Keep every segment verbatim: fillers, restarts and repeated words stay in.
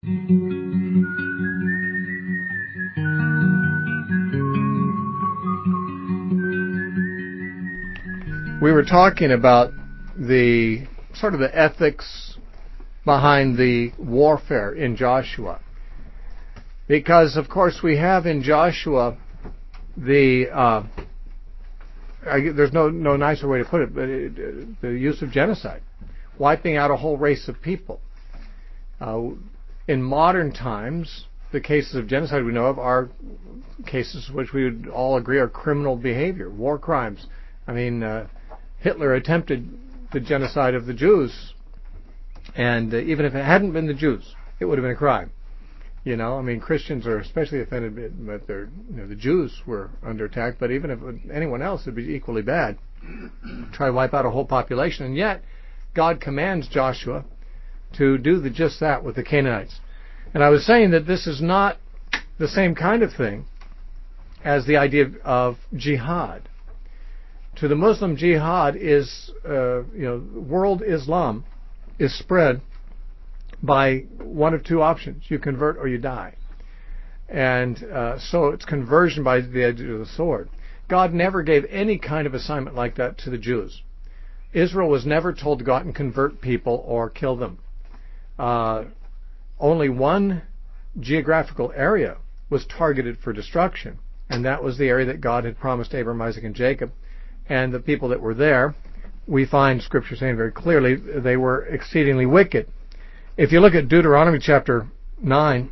We were talking about the sort of the ethics behind the warfare in Joshua. Because, of course, we have in Joshua the, uh, I, there's no, no nicer way to put it, but it, the use of genocide, wiping out a whole race of people. Uh, in modern times, the cases of genocide we know of are cases which we would all agree are criminal behavior, war crimes. I mean, uh, Hitler attempted the genocide of the Jews, and uh, even if it hadn't been the Jews, it would have been a crime. You know, I mean, Christians are especially offended that they're, you know, the Jews were under attack, but even if anyone else, it'd be equally bad. Try to wipe out a whole population, and yet God commands Joshua to do the, just that with the Canaanites. And I was saying that this is not the same kind of thing as the idea of jihad. To the Muslim, jihad is, uh, you know, world Islam is spread by one of two options. You convert or you die. And uh, so it's conversion by the edge of the sword. God never gave any kind of assignment like that to the Jews. Israel was never told to go out and convert people or kill them. Uh, only one geographical area was targeted for destruction, and that was the area that God had promised Abraham, Isaac, and Jacob. And the people that were there, we find Scripture saying very clearly, they were exceedingly wicked. If you look at Deuteronomy chapter nine,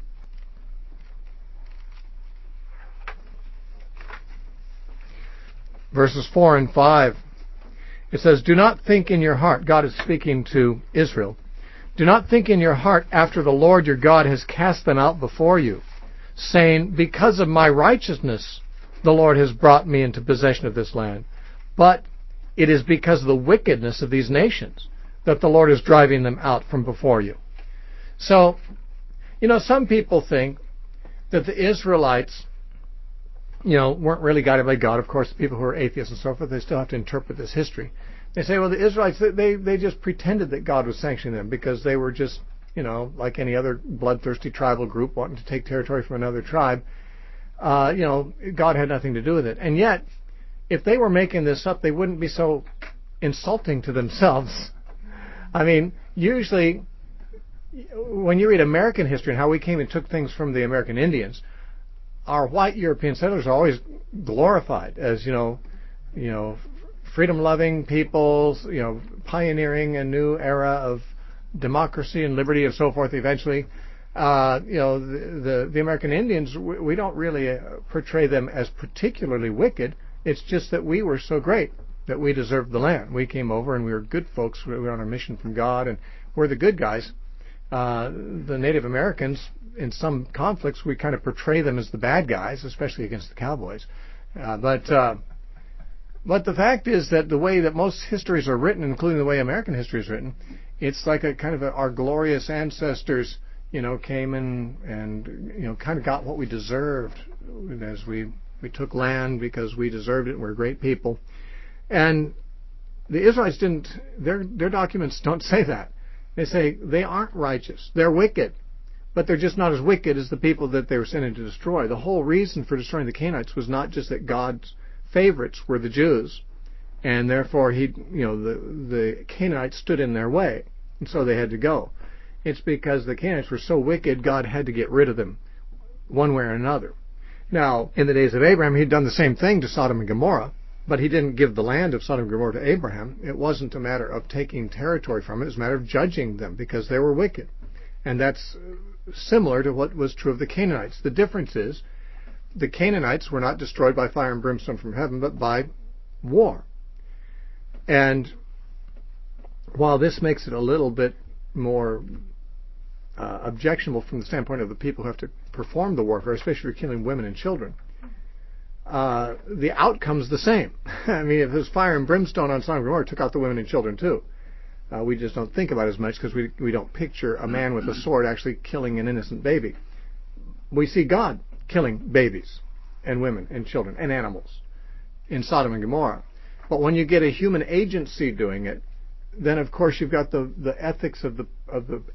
verses four and five, it says, "Do not think in your heart," God is speaking to Israel, "do not think in your heart after the Lord your God has cast them out before you, saying, because of my righteousness the Lord has brought me into possession of this land. But it is because of the wickedness of these nations that the Lord is driving them out from before you." So, you know, some people think that the Israelites, you know, weren't really guided by God. Of course, the people who are atheists and so forth, they still have to interpret this history. They say, well, the Israelites, they, they just pretended that God was sanctioning them because they were just, you know, like any other bloodthirsty tribal group wanting to take territory from another tribe. Uh, you know, God had nothing to do with it. And yet, if they were making this up, they wouldn't be so insulting to themselves. I mean, usually, when you read American history and how we came and took things from the American Indians, our white European settlers are always glorified as, you know, you know, freedom-loving peoples, you know, pioneering a new era of democracy and liberty and so forth. Eventually, uh, you know, the, the the American Indians, we, we don't really portray them as particularly wicked. It's just that we were so great that we deserved the land. We came over and we were good folks. We were on a mission from God, and we're the good guys. Uh, the Native Americans, in some conflicts, we kind of portray them as the bad guys, especially against the cowboys. Uh, but uh, but the fact is that the way that most histories are written, including the way American history is written, it's like a kind of a, our glorious ancestors, you know, came in and, you know, kind of got what we deserved as we we took land because we deserved it. We're great people. And the Israelites didn't, their their documents don't say that. They say they aren't righteous. They're wicked. But they're just not as wicked as the people that they were sent in to destroy. The whole reason for destroying the Canaanites was not just that God's favorites were the Jews, and therefore he, you know, the the Canaanites stood in their way, and so they had to go. It's because the Canaanites were so wicked, God had to get rid of them one way or another. Now, in the days of Abraham, he'd done the same thing to Sodom and Gomorrah, but he didn't give the land of Sodom and Gomorrah to Abraham. It wasn't a matter of taking territory from it. It was a matter of judging them because they were wicked. And that's similar to what was true of the Canaanites. The difference is the Canaanites were not destroyed by fire and brimstone from heaven, but by war. And while this makes it a little bit more uh, objectionable from the standpoint of the people who have to perform the warfare, especially if you're killing women and children, uh, the outcome's the same. I mean, if there's fire and brimstone on Sodom and Gomorrah, it took out the women and children too. Uh, we just don't think about it as much because we we don't picture a man with a sword actually killing an innocent baby. We see God killing babies and women and children and animals in Sodom and Gomorrah. But when you get a human agency doing it, then of course you've got the, the ethics of the of the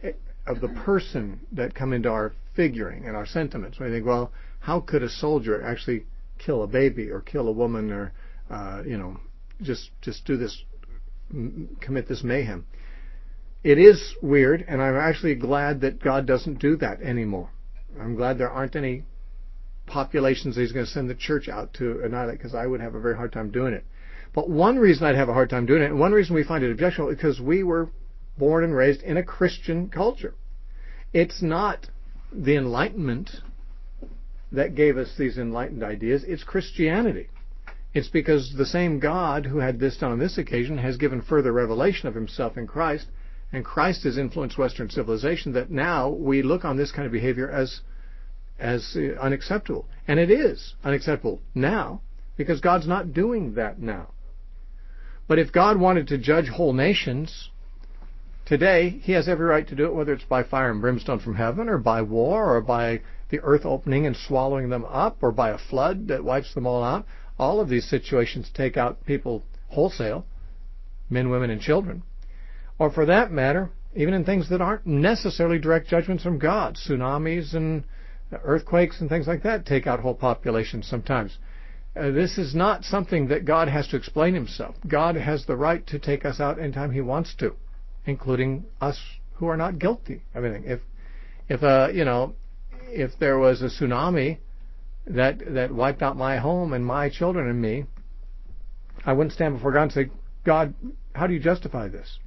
of the person that come into our figuring and our sentiments. We think, well, how could a soldier actually kill a baby or kill a woman or, uh, you know, just just do this, commit this mayhem? It is weird, and I'm actually glad that God doesn't do that anymore. I'm glad there aren't any populations that He's going to send the church out to annihilate, because I would have a very hard time doing it. But one reason I'd have a hard time doing it, and one reason we find it objectionable, is because we were born and raised in a Christian culture. It's not the Enlightenment that gave us these enlightened ideas. It's Christianity. It's because the same God who had this done on this occasion has given further revelation of Himself in Christ, and Christ has influenced Western civilization, that now we look on this kind of behavior as as uh, unacceptable. And it is unacceptable now, because God's not doing that now. But if God wanted to judge whole nations today, He has every right to do it, whether it's by fire and brimstone from heaven, or by war, or by the earth opening and swallowing them up, or by a flood that wipes them all out. All of these situations take out people wholesale, men, women, and children. Or for that matter, even in things that aren't necessarily direct judgments from God, tsunamis and earthquakes and things like that take out whole populations sometimes. Uh, this is not something that God has to explain Himself. God has the right to take us out anytime He wants to, including us who are not guilty of anything. If, if uh, you know, if there was a tsunami that that wiped out my home and my children and me, I wouldn't stand before God and say, God, how do you justify this?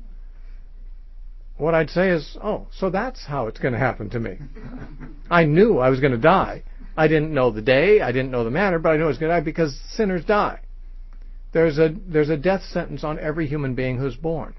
What I'd say is, oh, so that's how it's going to happen to me. I knew I was going to die. I didn't know the day, I didn't know the manner, but I knew I was going to die, because sinners die. There's a there's a death sentence on every human being who's born.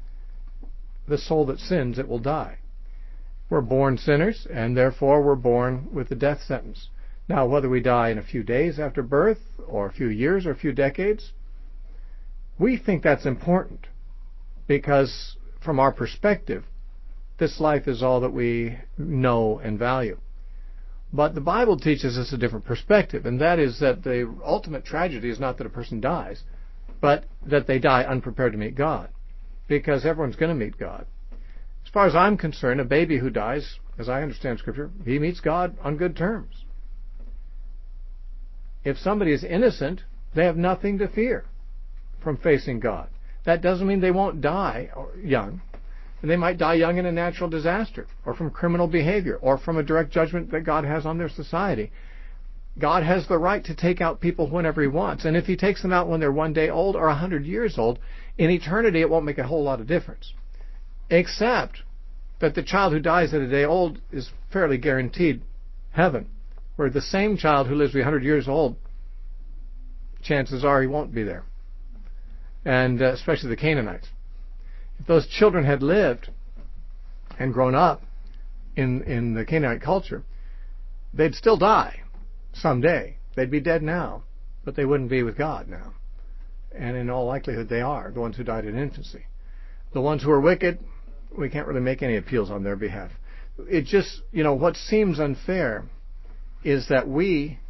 The soul that sins, it will die. We're born sinners, and therefore we're born with the death sentence. Now, whether we die in a few days after birth, or a few years, or a few decades, we think that's important, because from our perspective, this life is all that we know and value. But the Bible teaches us a different perspective, and that is that the ultimate tragedy is not that a person dies, but that they die unprepared to meet God, because everyone's going to meet God. As far as I'm concerned, a baby who dies, as I understand Scripture, he meets God on good terms. If somebody is innocent, they have nothing to fear from facing God. That doesn't mean they won't die young. And they might die young in a natural disaster, or from criminal behavior, or from a direct judgment that God has on their society. God has the right to take out people whenever He wants. And if He takes them out when they're one day old or a hundred years old, in eternity it won't make a whole lot of difference. Except that the child who dies at a day old is fairly guaranteed heaven, where the same child who lives to be a hundred years old, chances are he won't be there. And uh, especially the Canaanites. If those children had lived and grown up in in the Canaanite culture, they'd still die someday. They'd be dead now, but they wouldn't be with God now. And in all likelihood they are, the ones who died in infancy. The ones who are wicked, we can't really make any appeals on their behalf. It just, you know, what seems unfair is that we,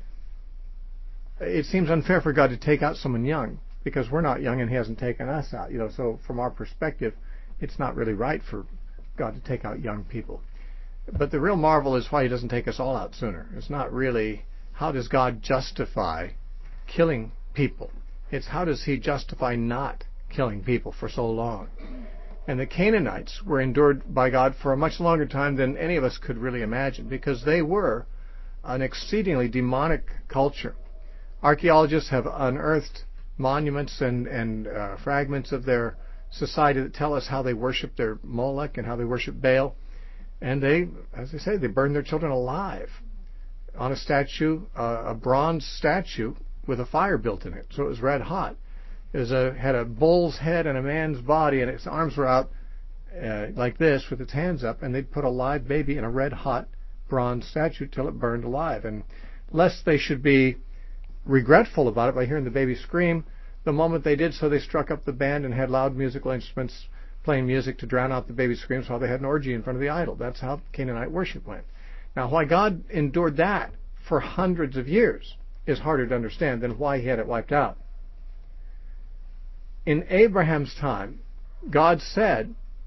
it seems unfair for God to take out someone young, because we're not young and He hasn't taken us out. You know, so from our perspective, it's not really right for God to take out young people. But the real marvel is why He doesn't take us all out sooner. It's not really how does God justify killing people. It's how does He justify not killing people for so long. And the Canaanites were endured by God for a much longer time than any of us could really imagine, because they were an exceedingly demonic culture. Archaeologists have unearthed monuments and, and uh, fragments of their society that tell us how they worship their Molech and how they worship Baal. And they, as I say, they burned their children alive on a statue, uh, a bronze statue with a fire built in it. So it was red hot. It was a, had a bull's head and a man's body, and its arms were out uh, like this with its hands up, and they'd put a live baby in a red hot bronze statue till it burned alive. And lest they should be regretful about it by hearing the baby scream, the moment they did so, they struck up the band and had loud musical instruments playing music to drown out the baby's screams while they had an orgy in front of the idol. That's how Canaanite worship went. Now, why God endured that for hundreds of years is harder to understand than why He had it wiped out. In Abraham's time, God said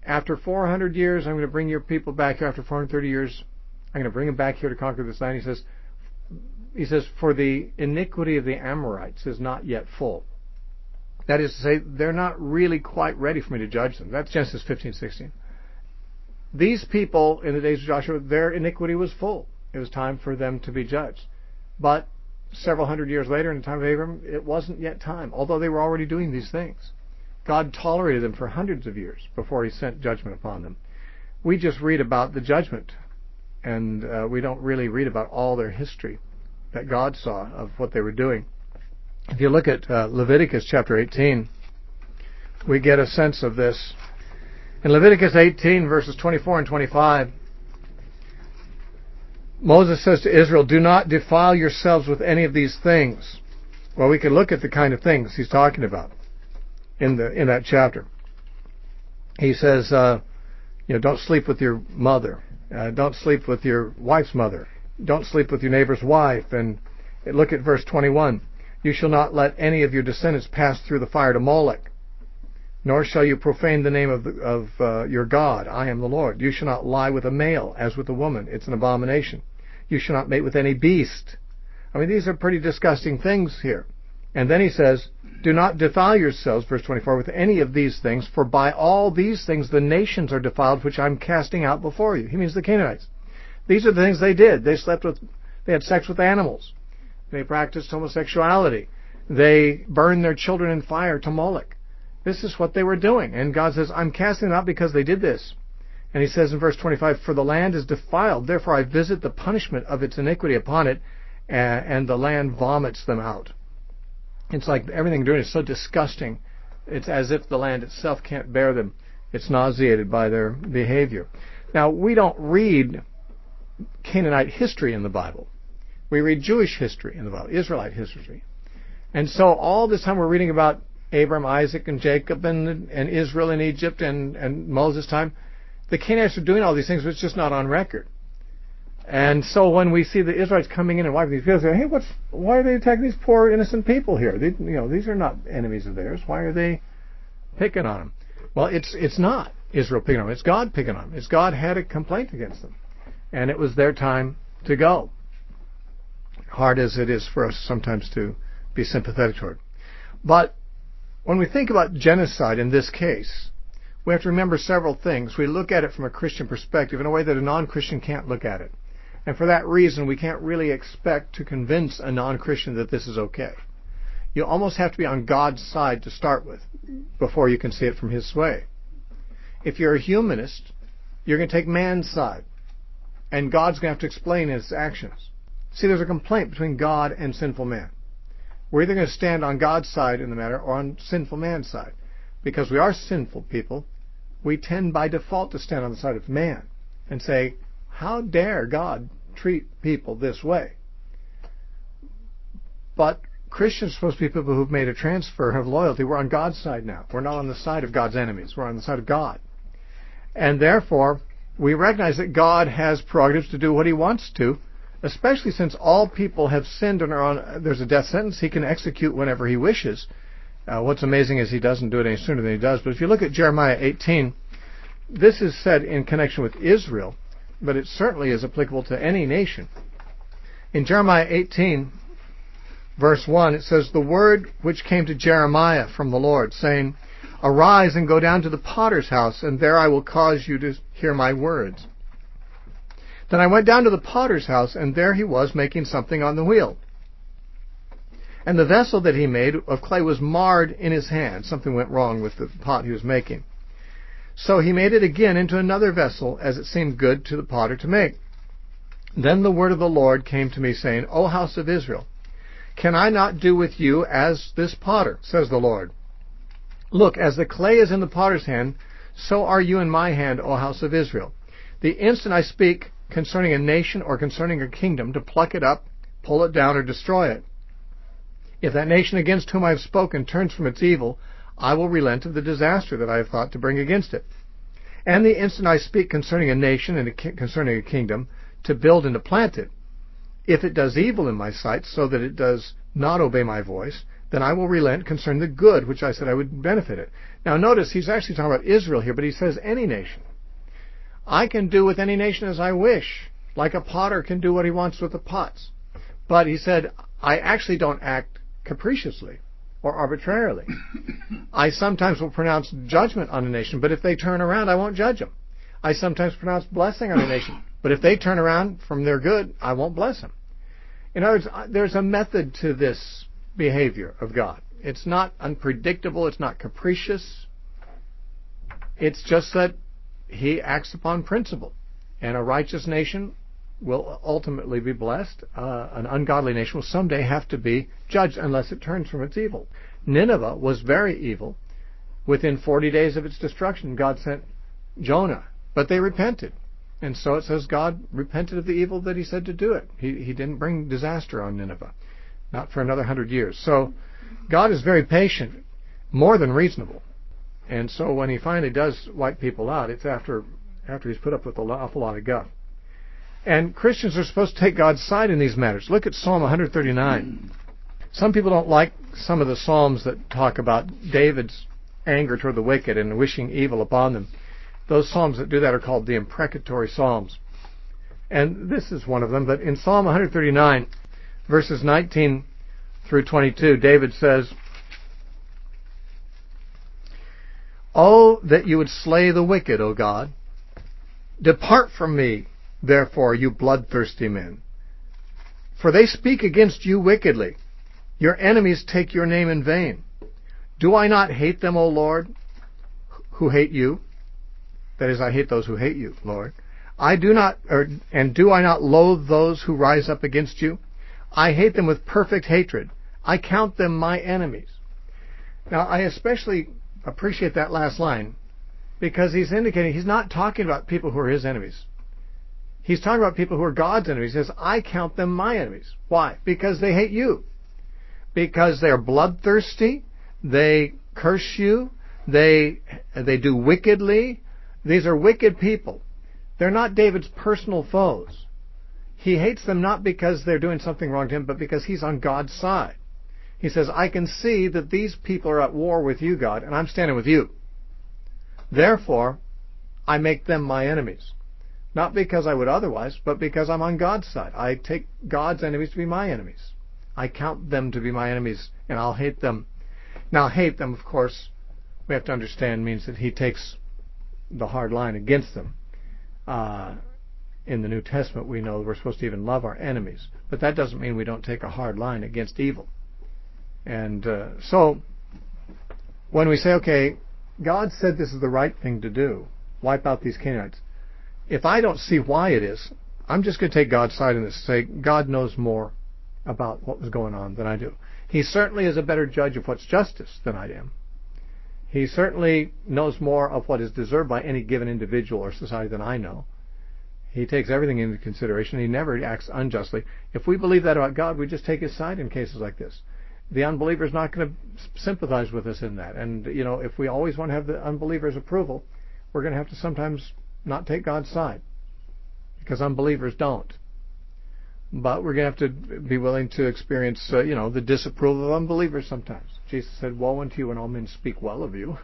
after four hundred years, I'm going to bring your people back here. After four hundred thirty years, I'm going to bring them back here to conquer this land. He says, he says, for the iniquity of the Amorites is not yet full. That is to say, they're not really quite ready for me to judge them. That's Genesis fifteen sixteen. These people in the days of Joshua, their iniquity was full. It was time for them to be judged. But several hundred years later, in the time of Abram, it wasn't yet time, although they were already doing these things. God tolerated them for hundreds of years before he sent judgment upon them. We just read about the judgment, and uh, we don't really read about all their history that God saw of what they were doing. If you look at uh, Leviticus chapter eighteen, we get a sense of this. In Leviticus eighteen, verses twenty-four and twenty-five, Moses says to Israel, do not defile yourselves with any of these things. Well, we can look at the kind of things he's talking about in the in that chapter. He says, uh, you know, don't sleep with your mother. Uh, don't sleep with your wife's mother. Don't sleep with your neighbor's wife. And look at verse twenty-one. You shall not let any of your descendants pass through the fire to Molech, nor shall you profane the name of, the, of uh, your God. I am the Lord. You shall not lie with a male as with a woman. It's an abomination. You shall not mate with any beast. I mean, these are pretty disgusting things here. And then he says, do not defile yourselves, verse twenty-four, with any of these things, for by all these things the nations are defiled, which I'm casting out before you. He means the Canaanites. These are the things they did. They slept with, they had sex with animals. They practiced homosexuality. They burned their children in fire to Moloch. This is what they were doing. And God says, I'm casting them out because they did this. And he says in verse twenty-five, for the land is defiled, therefore I visit the punishment of its iniquity upon it, and the land vomits them out. It's like everything they're doing is so disgusting. It's as if the land itself can't bear them. It's nauseated by their behavior. Now, we don't read Canaanite history in the Bible. We read Jewish history in the Bible, Israelite history. And so all this time we're reading about Abraham, Isaac, and Jacob, and, and Israel in Egypt, and, and Moses' time. The Canaanites are doing all these things, but it's just not on record. And so when we see the Israelites coming in and wiping these people, say, hey, what's, why are they attacking these poor innocent people here? They, you know, these are not enemies of theirs. Why are they picking on them? Well, it's it's not Israel picking on them. It's God picking on them. It's God had a complaint against them. And it was their time to go. Hard as it is for us sometimes to be sympathetic toward. But when we think about genocide in this case, we have to remember several things. We look at it from a Christian perspective in a way that a non-Christian can't look at it. And for that reason, we can't really expect to convince a non-Christian that this is okay. You almost have to be on God's side to start with before you can see it from His way. If you're a humanist, you're going to take man's side. And God's going to have to explain His actions. See, there's a complaint between God and sinful man. We're either going to stand on God's side in the matter or on sinful man's side. Because we are sinful people, we tend by default to stand on the side of man and say, how dare God treat people this way? But Christians are supposed to be people who've made a transfer of loyalty. We're on God's side now. We're not on the side of God's enemies. We're on the side of God. And therefore, we recognize that God has prerogatives to do what He wants to, especially since all people have sinned and are on, there's a death sentence He can execute whenever He wishes. Uh, what's amazing is He doesn't do it any sooner than He does. But if you look at Jeremiah eighteen, this is said in connection with Israel, but it certainly is applicable to any nation. In Jeremiah eighteen, verse one, it says, the word which came to Jeremiah from the Lord, saying, arise and go down to the potter's house, and there I will cause you to hear my words. Then I went down to the potter's house, and there he was making something on the wheel. And the vessel that he made of clay was marred in his hand. Something went wrong with the pot he was making. So he made it again into another vessel, as it seemed good to the potter to make. Then the word of the Lord came to me, saying, O house of Israel, can I not do with you as this potter, says the Lord? Look, as the clay is in the potter's hand, so are you in my hand, O house of Israel. The instant I speak concerning a nation or concerning a kingdom, to pluck it up, pull it down, or destroy it. If that nation against whom I have spoken turns from its evil, I will relent of the disaster that I have thought to bring against it. And the instant I speak concerning a nation and a ki- concerning a kingdom, to build and to plant it, if it does evil in my sight, so that it does not obey my voice, then I will relent concerning the good which I said I would benefit it. Now notice, he's actually talking about Israel here, but he says any nation. I can do with any nation as I wish, like a potter can do what he wants with the pots. But he said, I actually don't act capriciously or arbitrarily. I sometimes will pronounce judgment on a nation, but if they turn around, I won't judge them. I sometimes pronounce blessing on a nation, but if they turn around from their good, I won't bless them. In other words, there's a method to this behavior of God. It's not unpredictable. It's not capricious. It's just that he acts upon principle. And a righteous nation will ultimately be blessed. Uh, an ungodly nation will someday have to be judged unless it turns from its evil. Nineveh was very evil. Within forty days of its destruction, God sent Jonah. But they repented. And so it says God repented of the evil that he said to do it. He, he didn't bring disaster on Nineveh. Not for another hundred years. So God is very patient, more than reasonable. And so when he finally does wipe people out, it's after after he's put up with an awful lot of guff. And Christians are supposed to take God's side in these matters. Look at Psalm one thirty-nine. Some people don't like some of the Psalms that talk about David's anger toward the wicked and wishing evil upon them. Those Psalms that do that are called the imprecatory Psalms. And this is one of them. But in Psalm one thirty-nine, verses nineteen through twenty-two, David says, Oh, that you would slay the wicked, O God. Depart from me, therefore, you bloodthirsty men. For they speak against you wickedly. Your enemies take your name in vain. Do I not hate them, O Lord, who hate you? That is, I hate those who hate you, Lord. I do not, or, and do I not loathe those who rise up against you? I hate them with perfect hatred. I count them my enemies. Now, I especially appreciate that last line because he's indicating he's not talking about people who are his enemies. He's talking about people who are God's enemies. He says, I count them my enemies. Why? Because they hate you. Because they're bloodthirsty. They curse you. They, they do wickedly. These are wicked people. They're not David's personal foes. He hates them not because they're doing something wrong to him, but because he's on God's side. He says, I can see that these people are at war with you, God, and I'm standing with you. Therefore, I make them my enemies. Not because I would otherwise, but because I'm on God's side. I take God's enemies to be my enemies. I count them to be my enemies, and I'll hate them. Now, hate them, of course, we have to understand means that he takes the hard line against them. Uh, in the New Testament, we know we're supposed to even love our enemies. But that doesn't mean we don't take a hard line against evil. And uh, so, when we say, okay, God said this is the right thing to do, wipe out these Canaanites, if I don't see why it is, I'm just going to take God's side in this and say, God knows more about what was going on than I do. He certainly is a better judge of what's justice than I am. He certainly knows more of what is deserved by any given individual or society than I know. He takes everything into consideration. He never acts unjustly. If we believe that about God, we just take his side in cases like this. The unbeliever is not going to sympathize with us in that. And, you know, if we always want to have the unbeliever's approval, we're going to have to sometimes not take God's side because unbelievers don't. But we're going to have to be willing to experience, uh, you know, the disapproval of unbelievers sometimes. Jesus said, woe unto you when all men speak well of you.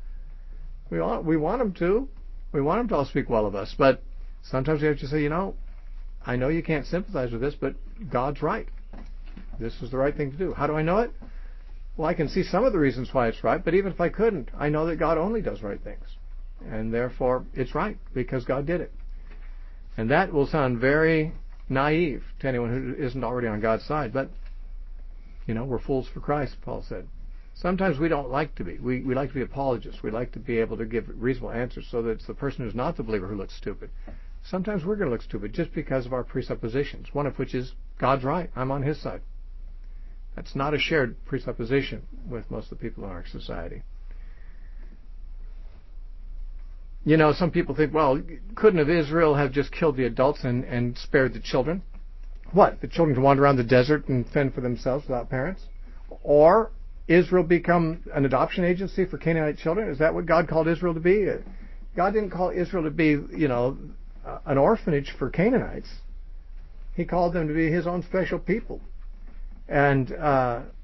We want, we want them to. We want them to all speak well of us. But sometimes we have to say, you know, I know you can't sympathize with this, but God's right. This is the right thing to do. How do I know it? Well, I can see some of the reasons why it's right, but even if I couldn't, I know that God only does right things. And therefore, it's right because God did it. And that will sound very naive to anyone who isn't already on God's side, but, you know, we're fools for Christ, Paul said. Sometimes we don't like to be. We, we like to be apologists. We like to be able to give reasonable answers so that it's the person who's not the believer who looks stupid. Sometimes we're going to look stupid just because of our presuppositions, one of which is God's right. I'm on his side. That's not a shared presupposition with most of the people in our society. You know, some people think, well, couldn't have Israel have just killed the adults and, and spared the children? What? The children to wander around the desert and fend for themselves without parents? Or Israel become an adoption agency for Canaanite children? Is that what God called Israel to be? God didn't call Israel to be, you know, an orphanage for Canaanites. He called them to be his own special people. And uh,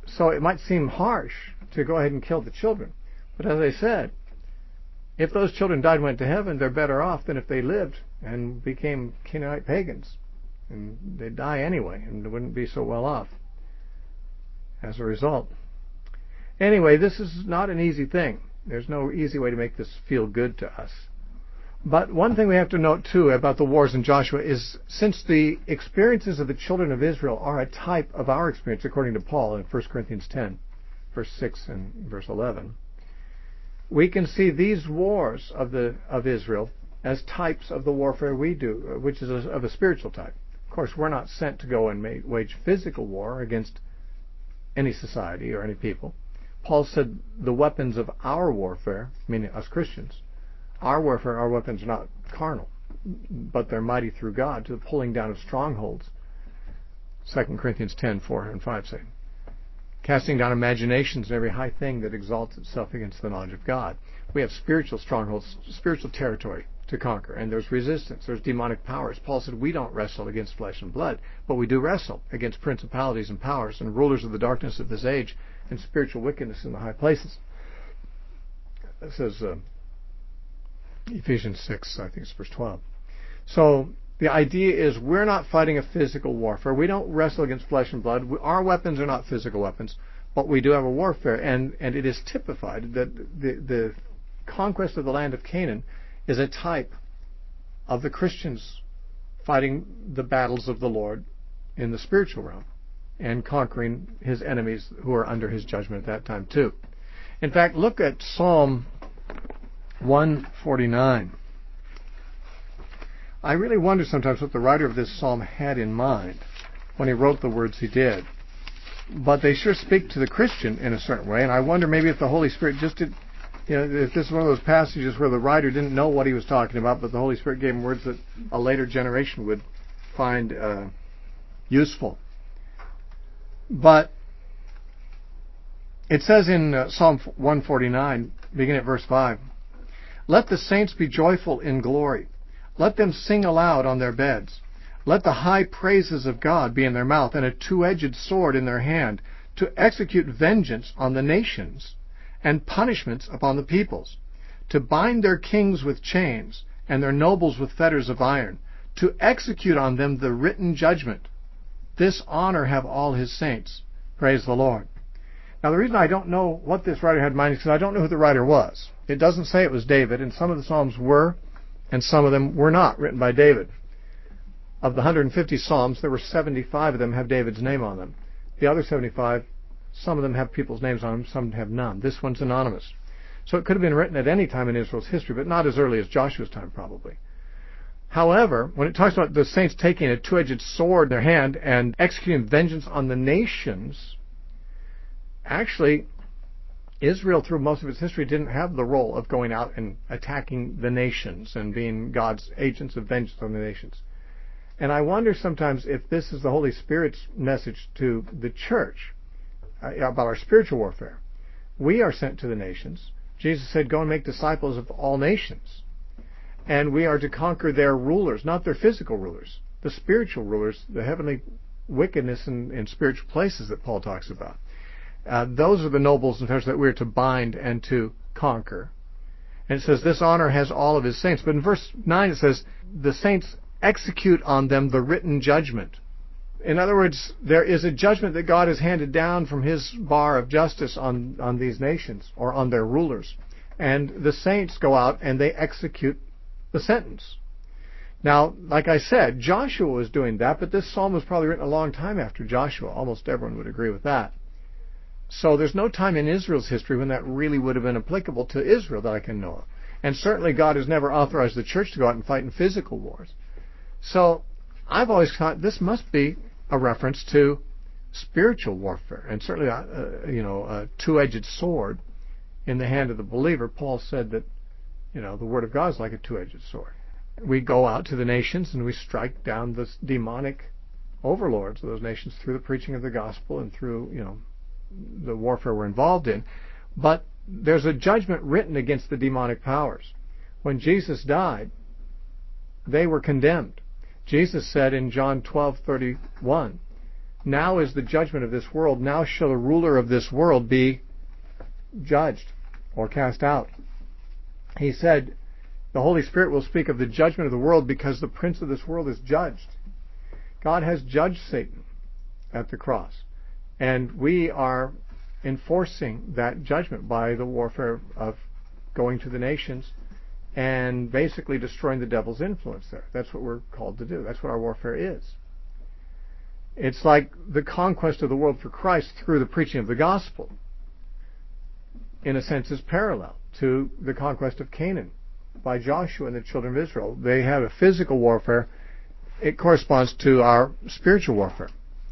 so it might seem harsh to go ahead and kill the children. But as I said, if those children died and went to heaven, they're better off than if they lived and became Canaanite pagans. And they'd die anyway, and they wouldn't be so well off as a result. Anyway, this is not an easy thing. There's no easy way to make this feel good to us. But one thing we have to note, too, about the wars in Joshua is, since the experiences of the children of Israel are a type of our experience, according to Paul in First Corinthians ten, verse six and verse eleven, we can see these wars of the of Israel as types of the warfare we do, which is a, of a spiritual type. Of course, we're not sent to go and make, wage physical war against any society or any people. Paul said the weapons of our warfare, meaning us Christians, our warfare, our weapons are not carnal, but they're mighty through God to the pulling down of strongholds. Second Corinthians ten, four and five say, casting down imaginations and every high thing that exalts itself against the knowledge of God. We have spiritual strongholds, spiritual territory to conquer, and there's resistance, there's demonic powers. Paul said we don't wrestle against flesh and blood, but we do wrestle against principalities and powers and rulers of the darkness of this age and spiritual wickedness in the high places. This says uh, Ephesians six, I think it's verse twelve. So the idea is we're not fighting a physical warfare. We don't wrestle against flesh and blood. We, our weapons are not physical weapons, but we do have a warfare, and, and it is typified that the, the conquest of the land of Canaan is a type of the Christians fighting the battles of the Lord in the spiritual realm and conquering his enemies who are under his judgment at that time too. In fact, look at Psalm one forty-nine. I really wonder sometimes what the writer of this psalm had in mind when he wrote the words he did. But they sure speak to the Christian in a certain way, and I wonder maybe if the Holy Spirit just did, you know, if this is one of those passages where the writer didn't know what he was talking about, but the Holy Spirit gave him words that a later generation would find uh, useful. But it says in uh, Psalm one forty-nine, beginning at verse five, let the saints be joyful in glory. Let them sing aloud on their beds. Let the high praises of God be in their mouth, and a two-edged sword in their hand, to execute vengeance on the nations, and punishments upon the peoples, to bind their kings with chains, and their nobles with fetters of iron, to execute on them the written judgment. This honor have all his saints. Praise the Lord. Now, the reason I don't know what this writer had in mind is because I don't know who the writer was. It doesn't say it was David, and some of the Psalms were, and some of them were not written by David. Of the one hundred fifty Psalms, there were seventy-five of them have David's name on them. The other seventy-five, some of them have people's names on them, some have none. This one's anonymous. So it could have been written at any time in Israel's history, but not as early as Joshua's time, probably. However, when it talks about the saints taking a two-edged sword in their hand and executing vengeance on the nations, actually, Israel, through most of its history, didn't have the role of going out and attacking the nations and being God's agents of vengeance on the nations. And I wonder sometimes if this is the Holy Spirit's message to the church uh, about our spiritual warfare. We are sent to the nations. Jesus said, go and make disciples of all nations. And we are to conquer their rulers, not their physical rulers, the spiritual rulers, the heavenly wickedness in, in spiritual places that Paul talks about. Uh, those are the nobles and fetters that we're to bind and to conquer. And it says, this honor has all of his saints. But in verse nine it says, the saints execute on them the written judgment. In other words, there is a judgment that God has handed down from his bar of justice on, on these nations, or on their rulers. And the saints go out and they execute the sentence. Now, like I said, Joshua was doing that, but this psalm was probably written a long time after Joshua. Almost everyone would agree with that. So there's no time in Israel's history when that really would have been applicable to Israel that I can know of. And certainly God has never authorized the church to go out and fight in physical wars. So I've always thought this must be a reference to spiritual warfare. And certainly, uh, you know, a two-edged sword in the hand of the believer. Paul said that, you know, the Word of God is like a two-edged sword. We go out to the nations and we strike down the demonic overlords of those nations through the preaching of the gospel and through, you know, the warfare we're involved in. But there's a judgment written against the demonic powers. When Jesus died, they were condemned. Jesus said in John twelve thirty-one, Now is the judgment of this world. Now shall the ruler of this world be judged or cast out. He said, the Holy Spirit will speak of the judgment of the world because the prince of this world is judged. God has judged Satan at the cross. And we are enforcing that judgment by the warfare of going to the nations and basically destroying the devil's influence there. That's what we're called to do. That's what our warfare is. It's like the conquest of the world for Christ through the preaching of the gospel, in a sense, is parallel to the conquest of Canaan by Joshua and the children of Israel. They have a physical warfare. It corresponds to our spiritual warfare.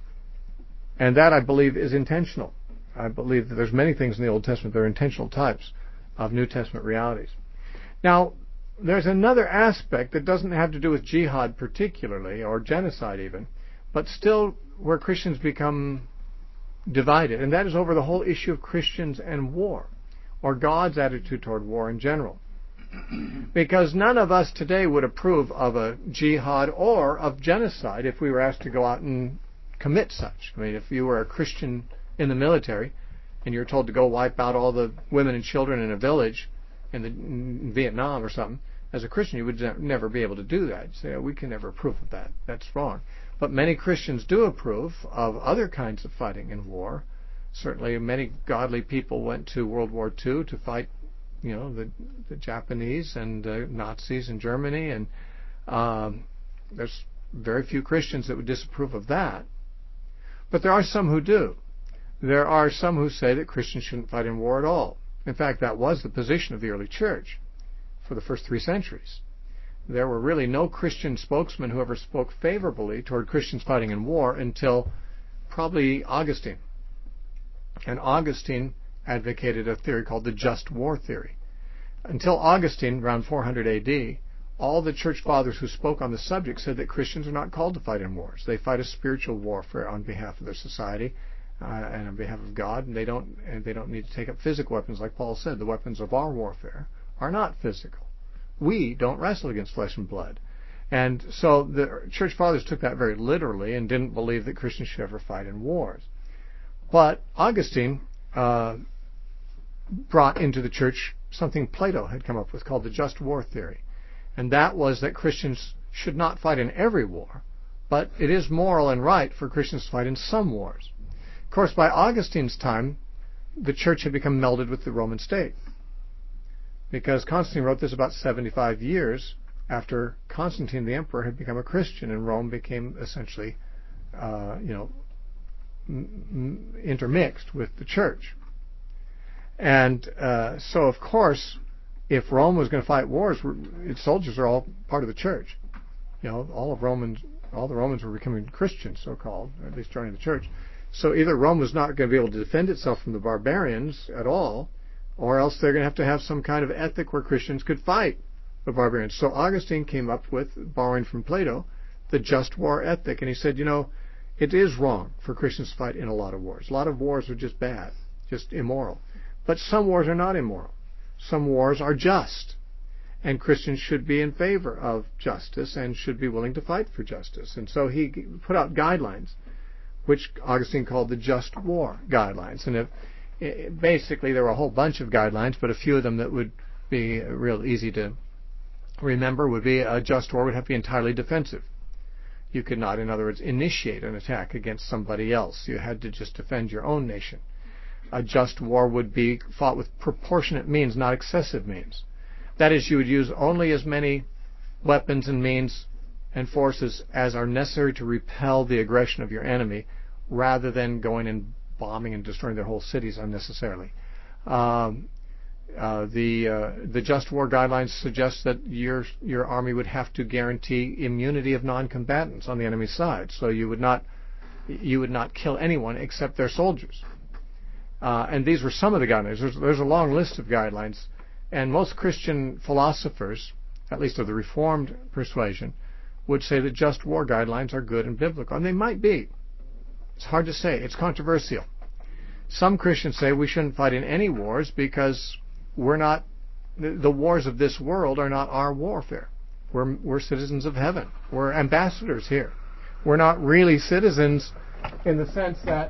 And that, I believe, is intentional. I believe that there's many things in the Old Testament that are intentional types of New Testament realities. Now, there's another aspect that doesn't have to do with jihad particularly, or genocide even, but still where Christians become divided, and that is over the whole issue of Christians and war, or God's attitude toward war in general. Because none of us today would approve of a jihad or of genocide if we were asked to go out and commit such. I mean, if you were a Christian in the military and you're told to go wipe out all the women and children in a village in, the, in Vietnam or something, as a Christian you would never be able to do that. You'd say, oh, we can never approve of that. That's wrong. But many Christians do approve of other kinds of fighting in war. Certainly many godly people went to World War Two to fight, you know, the, the Japanese and uh, Nazis in Germany, and um, there's very few Christians that would disapprove of that. But there are some who do. There are some who say that Christians shouldn't fight in war at all. In fact, that was the position of the early church for the first three centuries. There were really no Christian spokesmen who ever spoke favorably toward Christians fighting in war until probably Augustine. And Augustine advocated a theory called the just war theory. Until Augustine, around four hundred A D, all the church fathers who spoke on the subject said that Christians are not called to fight in wars. They fight a spiritual warfare on behalf of their society uh, and on behalf of God, and they don't and they don't need to take up physical weapons, like Paul said. The weapons of our warfare are not physical. We don't wrestle against flesh and blood. And so the church fathers took that very literally and didn't believe that Christians should ever fight in wars. But Augustine uh, brought into the church something Plato had come up with called the just war theory. And that was that Christians should not fight in every war, but it is moral and right for Christians to fight in some wars. Of course, by Augustine's time, the church had become melded with the Roman state, because Constantine wrote this about seventy-five years after Constantine the emperor had become a Christian, and Rome became essentially, uh, you know, m- m- intermixed with the church. And uh, so, of course, if Rome was going to fight wars, its soldiers are all part of the church. You know, all of Romans, all the Romans were becoming Christians, so-called, or at least joining the church. So either Rome was not going to be able to defend itself from the barbarians at all, or else they're going to have to have some kind of ethic where Christians could fight the barbarians. So Augustine came up with, borrowing from Plato, the just war ethic, and he said, you know, it is wrong for Christians to fight in a lot of wars. A lot of wars are just bad, just immoral. But some wars are not immoral. Some wars are just, and Christians should be in favor of justice and should be willing to fight for justice. And so he put out guidelines, which Augustine called the just war guidelines. And if, it, basically there were a whole bunch of guidelines, but a few of them that would be real easy to remember would be a just war would have to be entirely defensive. You could not, in other words, initiate an attack against somebody else. You had to just defend your own nation. A just war would be fought with proportionate means, not excessive means. That is, you would use only as many weapons and means and forces as are necessary to repel the aggression of your enemy, rather than going and bombing and destroying their whole cities unnecessarily. Um, uh, the uh, the just war guidelines suggest that your your army would have to guarantee immunity of non-combatants on the enemy's side, so you would not you would not kill anyone except their soldiers. Uh, and these were some of the guidelines. There's, there's a long list of guidelines, and most Christian philosophers, at least of the Reformed persuasion, would say that just war guidelines are good and biblical, and they might be. It's hard to say. It's controversial. Some Christians say we shouldn't fight in any wars because we're not, the, the wars of this world are not our warfare. We're, we're citizens of heaven. We're ambassadors here. We're not really citizens in the sense that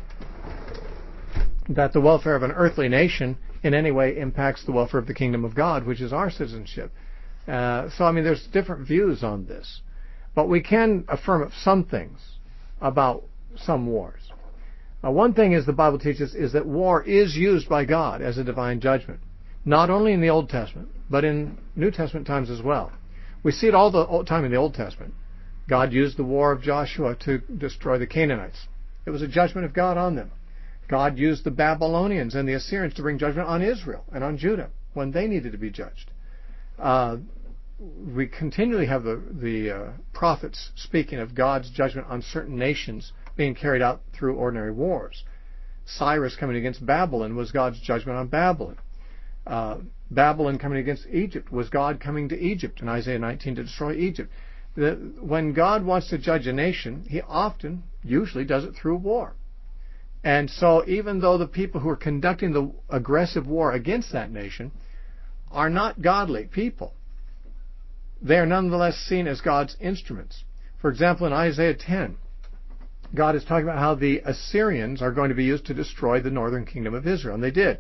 that the welfare of an earthly nation in any way impacts the welfare of the kingdom of God, which is our citizenship. Uh, so, I mean, there's different views on this. But we can affirm some things about some wars. Uh, one thing is the Bible teaches is that war is used by God as a divine judgment, not only in the Old Testament, but in New Testament times as well. We see it all the time in the Old Testament. God used the war of Joshua to destroy the Canaanites. It was a judgment of God on them. God used the Babylonians and the Assyrians to bring judgment on Israel and on Judah when they needed to be judged. Uh, we continually have the, the uh, prophets speaking of God's judgment on certain nations being carried out through ordinary wars. Cyrus coming against Babylon was God's judgment on Babylon. Uh, Babylon coming against Egypt was God coming to Egypt in Isaiah nineteen to destroy Egypt. The, when God wants to judge a nation, he often, usually does it through war. And so even though the people who are conducting the aggressive war against that nation are not godly people, they are nonetheless seen as God's instruments. For example, in Isaiah ten, God is talking about how the Assyrians are going to be used to destroy the northern kingdom of Israel, and they did.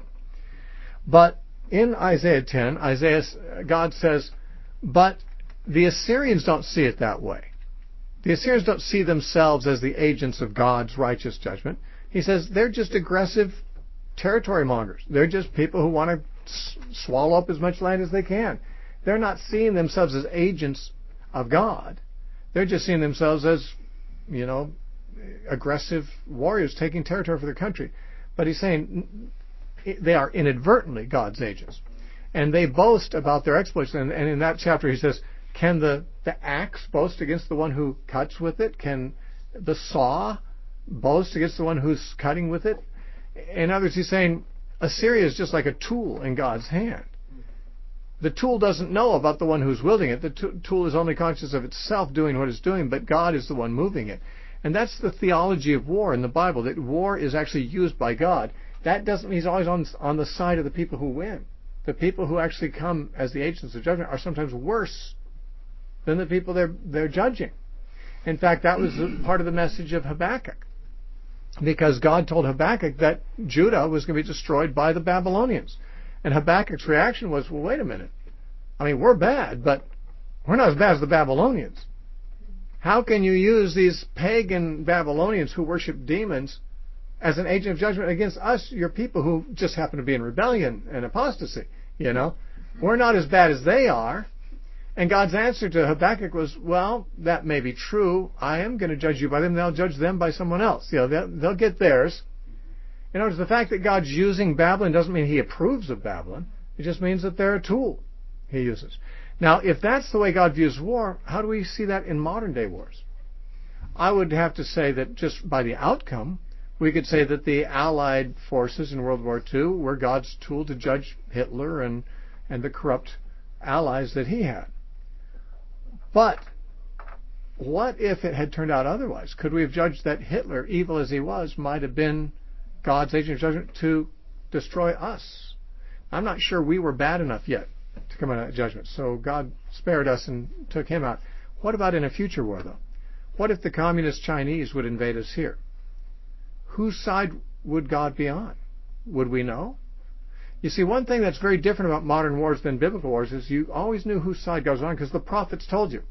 But in Isaiah ten, Isaiah, God says, but the Assyrians don't see it that way. The Assyrians don't see themselves as the agents of God's righteous judgment. He says they're just aggressive territory mongers. They're just people who want to s- swallow up as much land as they can. They're not seeing themselves as agents of God. They're just seeing themselves as, you know, aggressive warriors taking territory for their country. But he's saying they are inadvertently God's agents. And they boast about their exploits. And, and in that chapter he says, can the, the axe boast against the one who cuts with it? Can the saw boast against the one who's cutting with it? In other words, he's saying Assyria is just like a tool in God's hand. The tool doesn't know about the one who's wielding it. The t- tool is only conscious of itself doing what it's doing, but God is the one moving it. And that's the theology of war in the Bible, that war is actually used by God. That doesn't mean he's always on, on the side of the people who win. The people who actually come as the agents of judgment are sometimes worse than the people they're, they're judging. In fact, that was part of the message of Habakkuk, because God told Habakkuk that Judah was going to be destroyed by the Babylonians. And Habakkuk's reaction was, well, wait a minute. I mean, we're bad, but we're not as bad as the Babylonians. How can you use these pagan Babylonians who worship demons as an agent of judgment against us, your people, who just happen to be in rebellion and apostasy? You know, we're not as bad as they are. And God's answer to Habakkuk was, well, that may be true. I am going to judge you by them. They'll judge them by someone else. You know, they'll, they'll get theirs. In other words, the fact that God's using Babylon doesn't mean he approves of Babylon. It just means that they're a tool he uses. Now, if that's the way God views war, how do we see that in modern day wars? I would have to say that just by the outcome, we could say that the Allied forces in World War Two were God's tool to judge Hitler and, and the corrupt allies that he had. But what if it had turned out otherwise? Could we have judged that Hitler, evil as he was, might have been God's agent of judgment to destroy us? I'm not sure we were bad enough yet to come out of that judgment, so God spared us and took him out. What about in a future war, though? What if the communist Chinese would invade us here? Whose side would God be on? Would we know? You see, one thing that's very different about modern wars than biblical wars is you always knew whose side God was on because the prophets told you.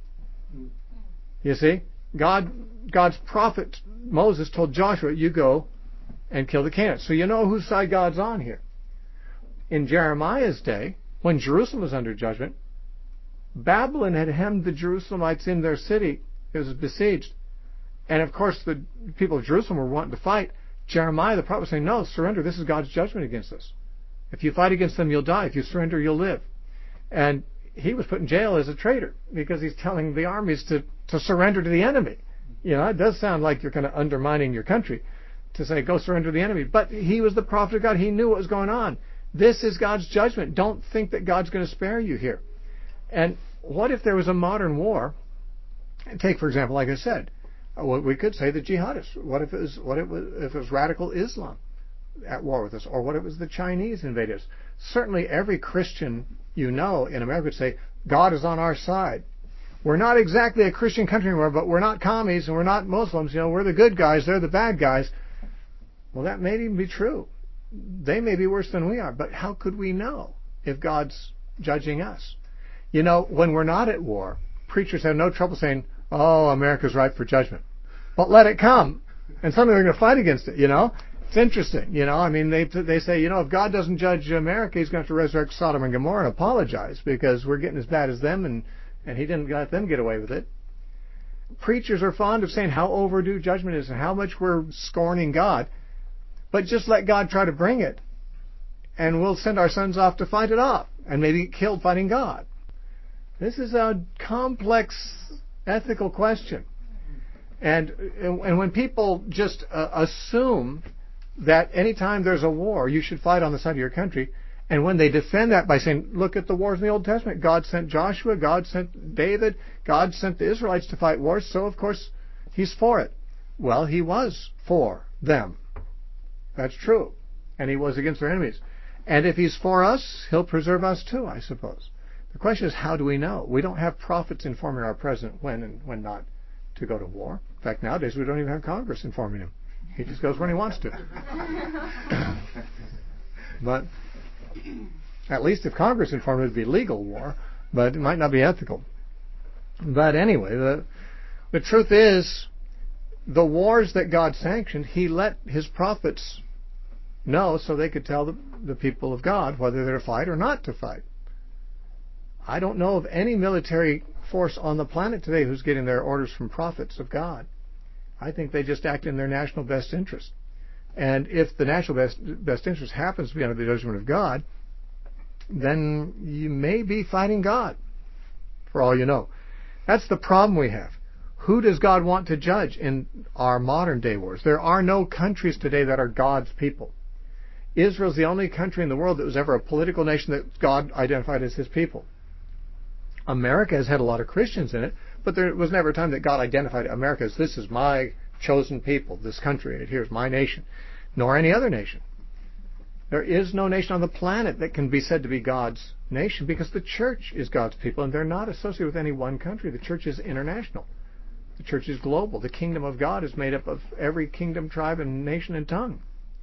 You see, God, God's prophet Moses told Joshua, you go and kill the Canaanites. So you know whose side God's on here. In Jeremiah's day, when Jerusalem was under judgment, Babylon had hemmed the Jerusalemites in their city. It was besieged. And of course, the people of Jerusalem were wanting to fight. Jeremiah the prophet was saying, no, surrender. This is God's judgment against us. If you fight against them, you'll die. If you surrender, you'll live. And he was put in jail as a traitor because he's telling the armies to, to surrender to the enemy. You know, it does sound like you're kind of undermining your country to say, go surrender to the enemy. But he was the prophet of God. He knew what was going on. This is God's judgment. Don't think that God's going to spare you here. And what if there was a modern war? Take, for example, like I said, what we could say the jihadists. What if it was, what if it was, if it was radical Islam at war with us? Or what if it was the Chinese invaded us? Certainly every Christian you know in America would say, God is on our side. we're not exactly a Christian country anymore, but we're not commies and we're not Muslims. You know, we're the good guys, they're the bad guys. Well, that may even be true. They may be worse than we are, but how could we know if God's judging us? You know, when we're not at war, preachers have no trouble saying, oh, America's ripe for judgment. But let it come. And suddenly they're going to fight against it, you know. It's interesting, you know. I mean, they they say, you know, if God doesn't judge America, he's going to have to resurrect Sodom and Gomorrah and apologize because we're getting as bad as them and, and he didn't let them get away with it. Preachers are fond of saying how overdue judgment is and how much we're scorning God. But just let God try to bring it, and we'll send our sons off to fight it off and maybe get killed fighting God. This is a complex ethical question. And and when people just uh, assume that anytime there's a war, you should fight on the side of your country, and when they defend that by saying, look at the wars in the Old Testament, God sent Joshua, God sent David, God sent the Israelites to fight wars, so of course he's for it. Well, he was for them. That's true. And he was against their enemies. And if he's for us, he'll preserve us too, I suppose. The question is, how do we know? We don't have prophets informing our president when and when not to go to war. In fact, nowadays we don't even have Congress informing him. He just goes when he wants to. But at least if Congress informed him, it would be legal war, but it might not be ethical. But anyway, the the truth is, the wars that God sanctioned, he let his prophets know so they could tell the, the people of God whether they're to fight or not to fight. I don't know of any military force on the planet today who's getting their orders from prophets of God. I think they just act in their national best interest. And if the national best, best interest happens to be under the judgment of God, then you may be fighting God, for all you know. That's the problem we have. Who does God want to judge in our modern day wars? There are no countries today that are God's people. Israel is the only country in the world that was ever a political nation that God identified as his people. America has had a lot of Christians in it, but there was never a time that God identified America as, this is my chosen people, this country, here's my nation, nor any other nation. There is no nation on the planet that can be said to be God's nation because the church is God's people, and they're not associated with any one country. The church is international. The church is global. The kingdom of God is made up of every kingdom, tribe, and nation and tongue.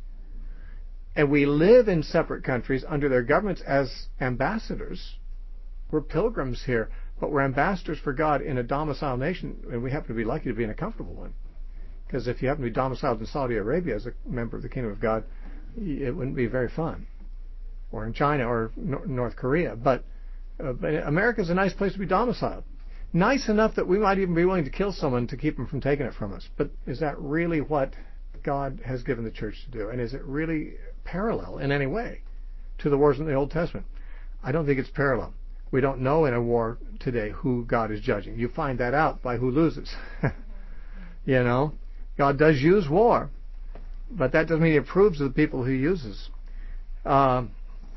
And we live in separate countries under their governments as ambassadors. We're pilgrims here, but we're ambassadors for God in a domiciled nation, and we happen to be lucky to be in a comfortable one. Because if you happen to be domiciled in Saudi Arabia as a member of the kingdom of God, it wouldn't be very fun. Or in China or North Korea. But, uh, but America's a nice place to be domiciled. Nice enough that we might even be willing to kill someone to keep them from taking it from us. But is that really what God has given the church to do? And is it really parallel in any way to the wars in the Old Testament? I don't think it's parallel. We don't know in a war today who God is judging. You find that out by who loses. You know, God does use war, but that doesn't mean he approves of the people he uses. Um,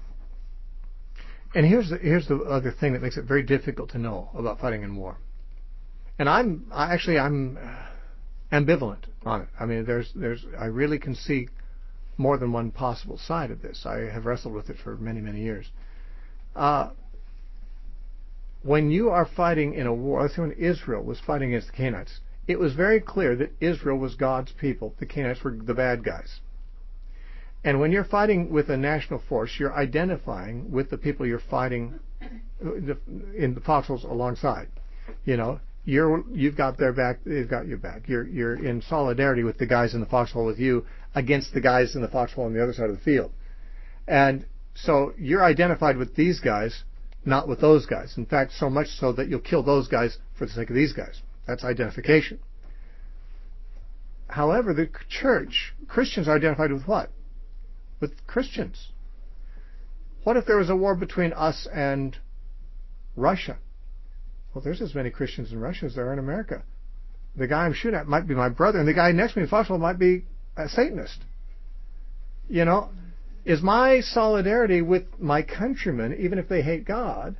And here's the, here's the other thing that makes it very difficult to know about fighting in war. And I'm I actually I'm ambivalent on it. I mean, there's there's I really can see more than one possible side of this. I have wrestled with it for many many years. Uh, when you are fighting in a war, let's say when Israel was fighting against the Canaanites, it was very clear that Israel was God's people. The Canaanites were the bad guys. And when you're fighting with a national force, you're identifying with the people you're fighting in the foxholes alongside. You know, you're you've got their back, they've got your back. You're you're in solidarity with the guys in the foxhole with you against the guys in the foxhole on the other side of the field. And so you're identified with these guys, not with those guys. In fact, so much so that you'll kill those guys for the sake of these guys. That's identification. However, the church, Christians are identified with what? With Christians. What if there was a war between us and Russia? Well, there's as many Christians in Russia as there are in America. The guy I'm shooting at might be my brother, and the guy next to me in the foxhole might be a Satanist. You know, is my solidarity with my countrymen, even if they hate God,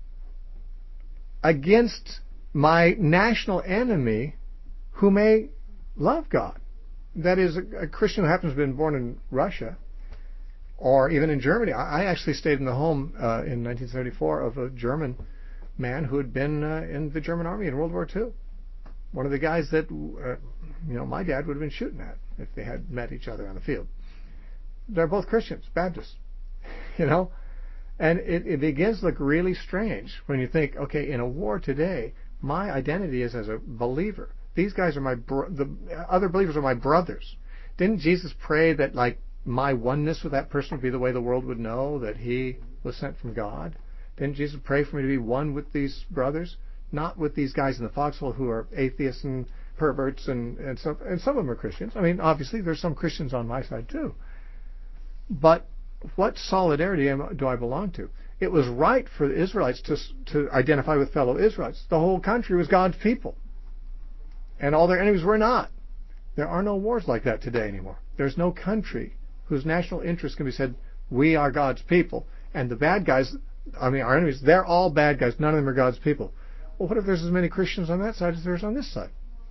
against my national enemy who may love God? That is, a, a Christian who happens to have been born in Russia, or even in Germany. I actually stayed in the home uh, in nineteen seventy-four of a German man who had been uh, in the German army in World War Two. One of the guys that, uh, you know, my dad would have been shooting at if they had met each other on the field. They're both Christians, Baptists, you know. And it, it begins to look really strange when you think, okay, in a war today, my identity is as a believer. These guys are my, bro- the other believers are my brothers. Didn't Jesus pray that, like, my oneness with that person would be the way the world would know that he was sent from God? Didn't Jesus pray for me to be one with these brothers? Not with these guys in the foxhole who are atheists and perverts and, and, some, and some of them are Christians. I mean, obviously, there's some Christians on my side, too. But what solidarity am, do I belong to? It was right for the Israelites to, to identify with fellow Israelites. The whole country was God's people. And all their enemies were not. There are no wars like that today anymore. There's no country whose national interest can be said, we are God's people. And the bad guys, I mean, our enemies, they're all bad guys. None of them are God's people. Well, what if there's as many Christians on that side as there's on this side?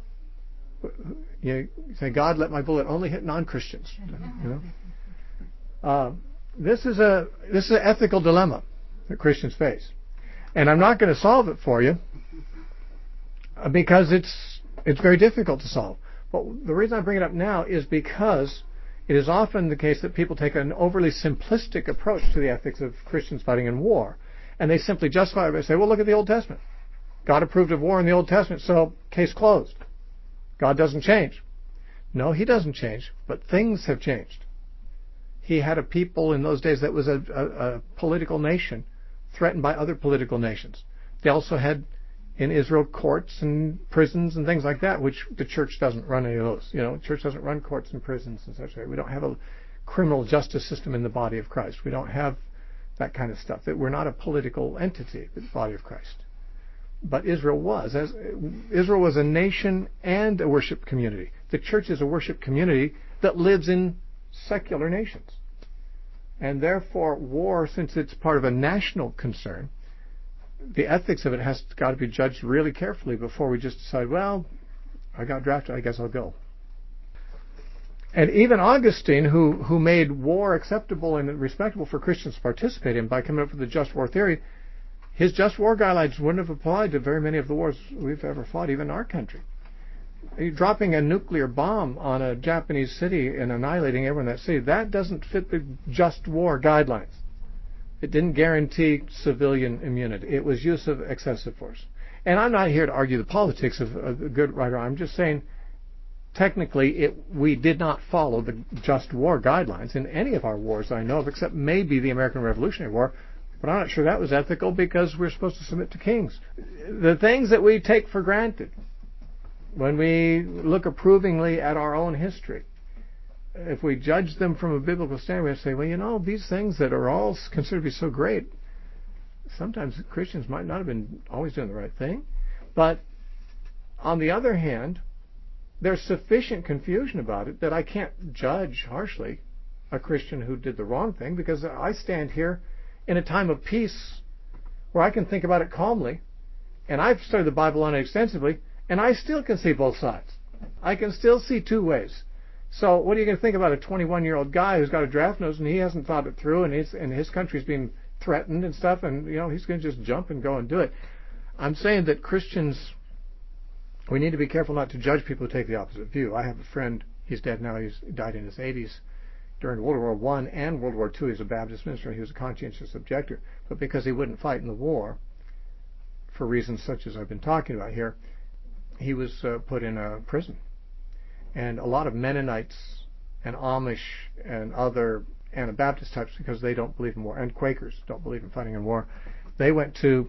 You say, God, let my bullet only hit non-Christians. You know, uh, this is a this is an ethical dilemma that Christians face, and I'm not going to solve it for you because it's it's very difficult to solve. But the reason I bring it up now is because it is often the case that people take an overly simplistic approach to the ethics of Christians fighting in war, and they simply justify it by saying, well, look at the Old Testament. God approved of war in the Old Testament, so case closed. God doesn't change. No, he doesn't change, but things have changed. He had a people in those days that was a, a, a political nation threatened by other political nations. They also had in Israel courts and prisons and things like that, which the church doesn't run any of those. You know, the church doesn't run courts and prisons and such. We don't have a criminal justice system in the body of Christ. We don't have that kind of stuff. That we're not a political entity, the body of Christ. But Israel was. As Israel was a nation and a worship community. The church is a worship community that lives in secular nations. And therefore, war, since it's part of a national concern, the ethics of it has got to be judged really carefully before we just decide, well, I got drafted, I guess I'll go. And even Augustine, who, who made war acceptable and respectable for Christians to participate in by coming up with the just war theory, his just war guidelines wouldn't have applied to very many of the wars we've ever fought, even in our country. Dropping a nuclear bomb on a Japanese city and annihilating everyone in that city, that doesn't fit the just war guidelines. It didn't guarantee civilian immunity. It was use of excessive force. And I'm not here to argue the politics of a good right or wrong. I'm just saying, technically, it, we did not follow the just war guidelines in any of our wars I know of, except maybe the American Revolutionary War. But I'm not sure that was ethical because we're supposed to submit to kings. The things that we take for granted when we look approvingly at our own history, if we judge them from a biblical standard, we have to say, well, you know, these things that are all considered to be so great, sometimes Christians might not have been always doing the right thing. But on the other hand, there's sufficient confusion about it that I can't judge harshly a Christian who did the wrong thing, because I stand here in a time of peace where I can think about it calmly, and I've studied the Bible on it extensively, and I still can see both sides. I can still see two ways. So what are you going to think about a twenty-one-year-old guy who's got a draft nose and he hasn't thought it through, and his, and his country's being threatened and stuff, and you know he's going to just jump and go and do it? I'm saying that Christians, we need to be careful not to judge people who take the opposite view. I have a friend, he's dead now, he's died in his eighties. During World War One and World War Two, he was a Baptist minister. He was a conscientious objector. But because he wouldn't fight in the war, for reasons such as I've been talking about here, he was uh, put in a prison. And a lot of Mennonites and Amish and other Anabaptist types, because they don't believe in war, and Quakers don't believe in fighting in war, they went to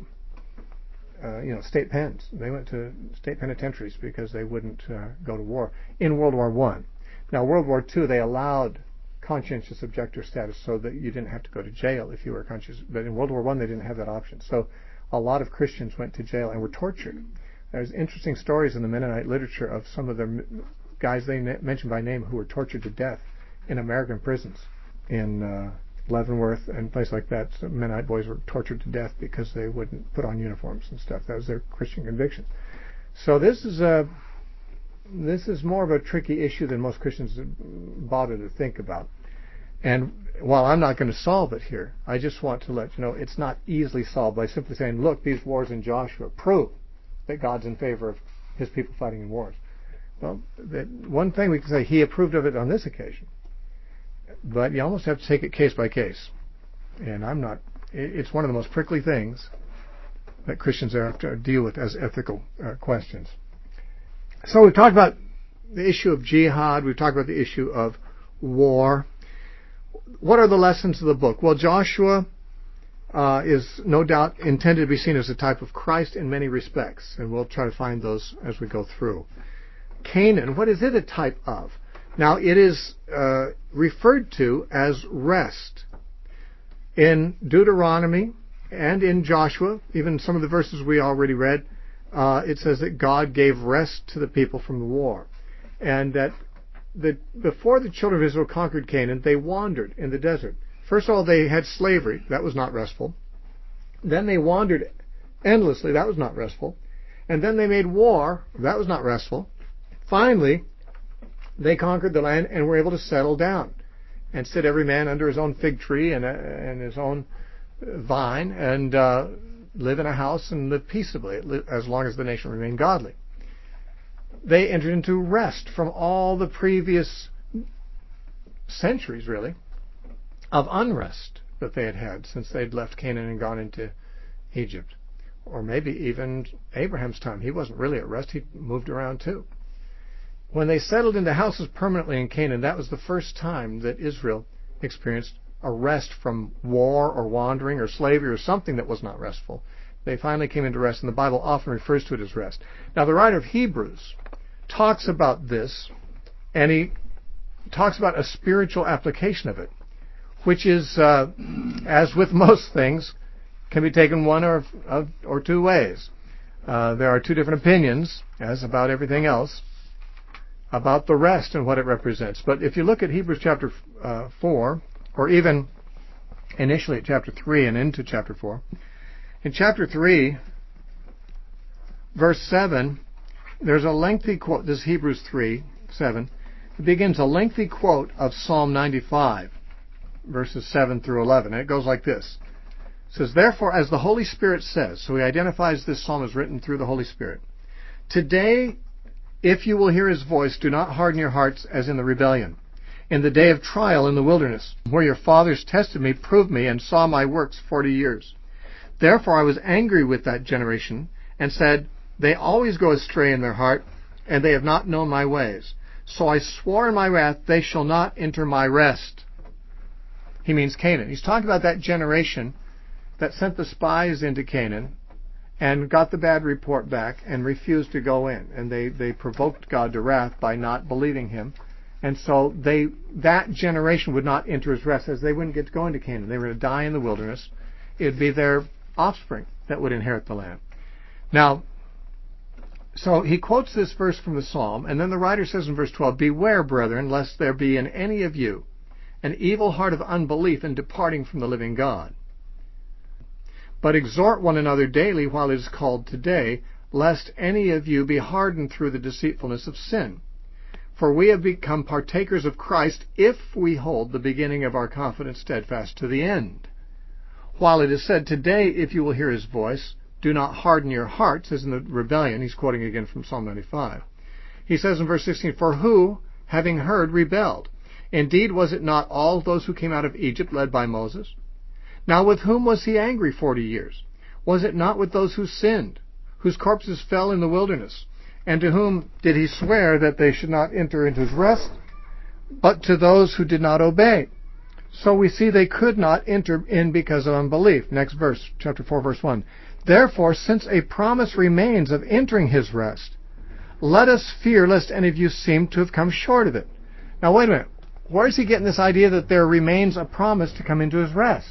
uh, you know state pens. They went to state penitentiaries because they wouldn't uh, go to war in World War One. Now, World War Two, they allowed conscientious objector status so that you didn't have to go to jail if you were conscious. But in World War One, they didn't have that option. So a lot of Christians went to jail and were tortured. There's interesting stories in the Mennonite literature of some of the guys they mentioned by name who were tortured to death in American prisons in uh, Leavenworth and places like that. So Mennonite boys were tortured to death because they wouldn't put on uniforms and stuff. That was their Christian conviction. So this is a This is more of a tricky issue than most Christians bother to think about. And while I'm not going to solve it here, I just want to let you know it's not easily solved by simply saying, look, these wars in Joshua prove that God's in favor of his people fighting in wars. Well, that one thing we can say, he approved of it on this occasion. But you almost have to take it case by case. And I'm not, it's one of the most prickly things that Christians have to deal with as ethical uh, questions. So we've talked about the issue of jihad, we've talked about the issue of war. What are the lessons of the book? Well, Joshua uh, is no doubt intended to be seen as a type of Christ in many respects, and we'll try to find those as we go through. Canaan, what is it a type of? Now, it is uh, referred to as rest. In Deuteronomy and in Joshua, even some of the verses we already read, uh, it says that God gave rest to the people from the war. And that the, before the children of Israel conquered Canaan, they wandered in the desert. First of all, they had slavery. That was not restful. Then they wandered endlessly. That was not restful. And then they made war. That was not restful. Finally, they conquered the land and were able to settle down and sit every man under his own fig tree and, uh, and his own vine and uh, live in a house and live peaceably as long as the nation remained godly. They entered into rest from all the previous centuries, really, of unrest that they had had since they'd left Canaan and gone into Egypt. Or maybe even Abraham's time. He wasn't really at rest. He moved around too. When they settled into houses permanently in Canaan, that was the first time that Israel experienced a rest from war or wandering or slavery or something that was not restful. They finally came into rest, and the Bible often refers to it as rest. Now, the writer of Hebrews talks about this, and he talks about a spiritual application of it, which is, uh, as with most things, can be taken one or, or two ways. Uh, there are two different opinions, as about everything else, about the rest and what it represents. But if you look at Hebrews chapter uh, four, or even initially at chapter three and into chapter four, in chapter three, verse seven, there's a lengthy quote. This is Hebrews three, seven. It begins a lengthy quote of Psalm ninety-five, verses seven through eleven. And it goes like this. It says, therefore, as the Holy Spirit says, so he identifies this psalm as written through the Holy Spirit. Today, if you will hear his voice, do not harden your hearts as in the rebellion, in the day of trial in the wilderness, where your fathers tested me, proved me, and saw my works forty years. Therefore I was angry with that generation, and said, they always go astray in their heart, and they have not known my ways. So I swore in my wrath, they shall not enter my rest. He means Canaan. He's talking about that generation that sent the spies into Canaan and got the bad report back and refused to go in. And they, they provoked God to wrath by not believing him. And so they that generation would not enter his rest, as they wouldn't get to go into Canaan. They were to die in the wilderness. It would be their offspring that would inherit the land. Now, so he quotes this verse from the Psalm, and then the writer says in verse twelve, beware, brethren, lest there be in any of you an evil heart of unbelief in departing from the living God. But exhort one another daily while it is called today, lest any of you be hardened through the deceitfulness of sin. For we have become partakers of Christ if we hold the beginning of our confidence steadfast to the end. While it is said, today, if you will hear his voice, do not harden your hearts, as in the rebellion. He's quoting again from Psalm ninety-five. He says in verse sixteen, for who, having heard, rebelled? Indeed, was it not all those who came out of Egypt led by Moses? Now with whom was he angry forty years? Was it not with those who sinned, whose corpses fell in the wilderness? And to whom did he swear that they should not enter into his rest? But to those who did not obey. So we see they could not enter in because of unbelief. Next verse, chapter four, verse one. Therefore, since a promise remains of entering his rest, let us fear lest any of you seem to have come short of it. Now wait a minute. Where is he getting this idea that there remains a promise to come into his rest?